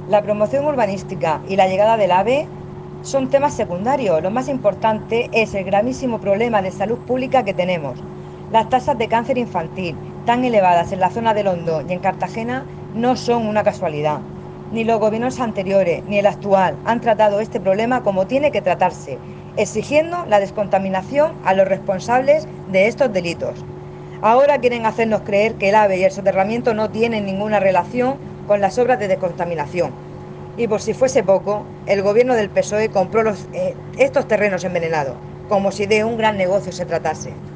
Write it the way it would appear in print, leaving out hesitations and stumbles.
La promoción urbanística y la llegada del AVE son temas secundarios. Lo más importante es el gravísimo problema de salud pública que tenemos. Las tasas de cáncer infantil, tan elevadas en la zona del Hondo y en Cartagena, no son una casualidad. Ni los gobiernos anteriores ni el actual han tratado este problema como tiene que tratarse, exigiendo la descontaminación a los responsables de estos delitos. Ahora quieren hacernos creer que el AVE y el soterramiento no tienen ninguna relación con las obras de descontaminación. Y por si fuese poco, el gobierno del PSOE compró estos terrenos envenenados, como si de un gran negocio se tratase.